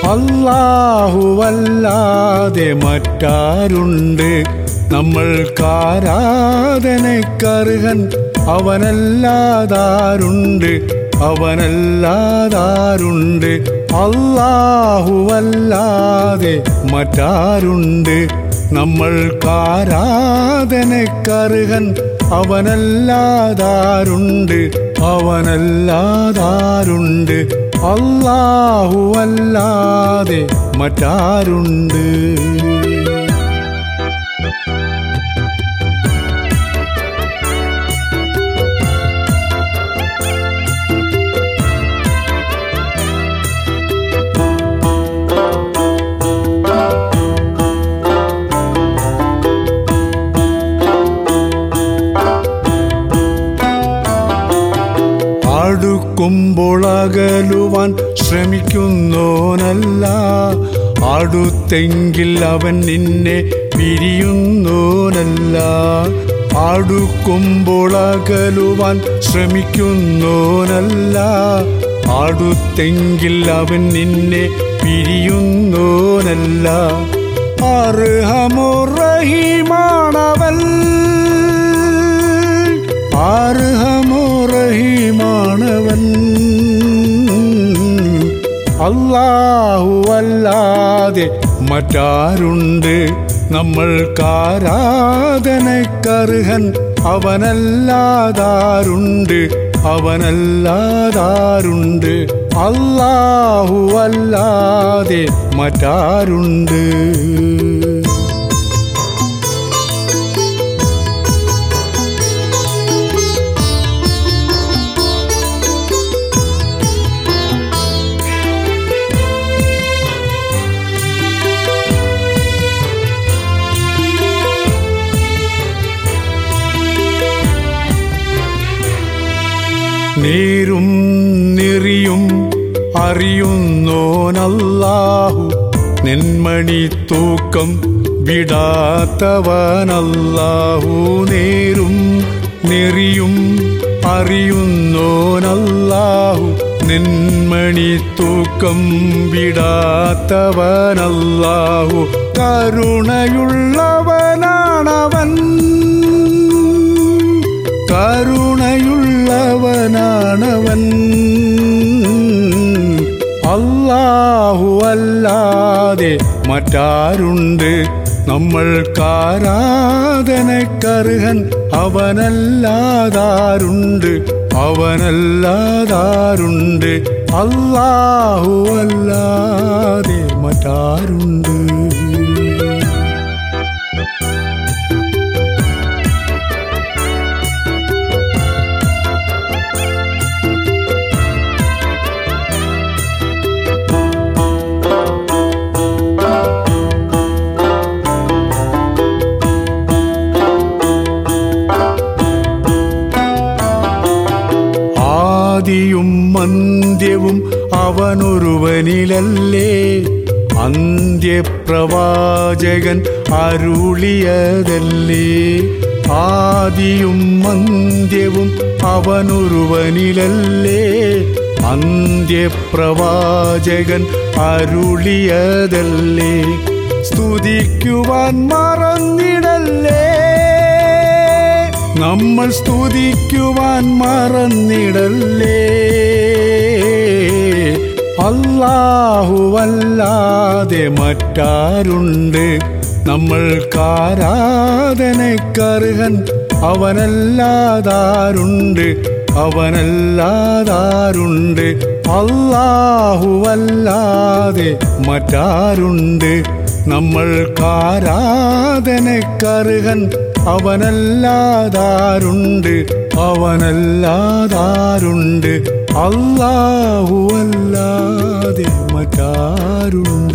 അല്ലാഹുവല്ലാതെ മറ്റാരുണ്ട് നമ്മൾക്കാരാധനക്കർഹൻ അവനല്ലാതാരുണ്ട് അവനല്ലാതാരുണ്ട് അല്ലാഹുവല്ലാതെ മറ്റാരുണ്ട് നമ്മൾക്കാരാധനക്കർഹൻ അവനല്ലാതാരുണ്ട് അവനല്ലാതാരുണ്ട് അല്ലാഹുവല്ലാതെ മറ്റാരുണ്ട് അടുക്കുമ്പോൾ അകലുവാൻ ശ്രമിക്കുന്നോനല്ല അടുത്തെങ്കിൽ അവൻ നിന്നെ പിരിയുന്നോനല്ല അടുക്കുമ്പോൾ അകലുവാൻ ശ്രമിക്കുന്നോനല്ല അടുത്തെങ്കിൽ അവൻ നിന്നെ പിരിയുന്നോനല്ല അർഹമുറഹീമാണവൻ അർഹമുറഹീമാണവൻ അല്ലാഹുവല്ലാതെ മറ്റാരുണ്ട് നമ്മൾക്കാരാധനക്കർഹൻ അവനല്ലാതാരുണ്ട് അവനല്ലാതാരുണ്ട് അല്ലാഹുവല്ലാതെ മറ്റാരുണ്ട് നേരും നെറിയും അറിയുന്നോനല്ലാഹു നെന്മണി തൂക്കം വിടാത്തവനല്ലാഹു നേരും നെറിയും അറിയുന്നോനല്ലാഹു നെന്മണി തൂക്കം വിടാത്തവനല്ലാഹു കരുണയുള്ളവനാണവൻ കരുണയുള്ളവനാണവൻ അല്ലാഹുവല്ലാതെ മറ്റാരുണ്ട് നമ്മൾക്കാരാധനക്കർഹൻ അവനല്ലാതാരുണ്ട് അവനല്ലാതാരുണ്ട് അല്ലാഹുവല്ലാതെ മറ്റാരുണ്ട് ആദിയും അന്ത്യവും അവനൊരുവനിലല്ലേ അന്ത്യപ്രവാചകൻ അരുളിയതല്ലേ ആദിയും അന്ത്യവും അവനൊരുവനിലല്ലേ അന്ത്യപ്രവാചകൻ അരുളിയതല്ലേ സ്തുതിക്കുവാൻ മറന്നിടല്ലേ നമ്മൾ സ്തുതിക്കുവാൻ മറന്നിടല്ലേ അല്ലാഹുവല്ലാതെ മറ്റാരുണ്ട് നമ്മൾക്കാരാധനക്കർഹൻ അവനല്ലാതാരുണ്ട് അവനല്ലാതാരുണ്ട് അല്ലാഹുവല്ലാതെ മറ്റാരുണ്ട് നമ്മൾക്കാരാധനക്കർഹൻ അവനല്ലാതാരുണ്ട് അവനല്ലാതാരുണ്ട് അല്ലാഹുവല്ലാതെ മറ്റാരുണ്ട്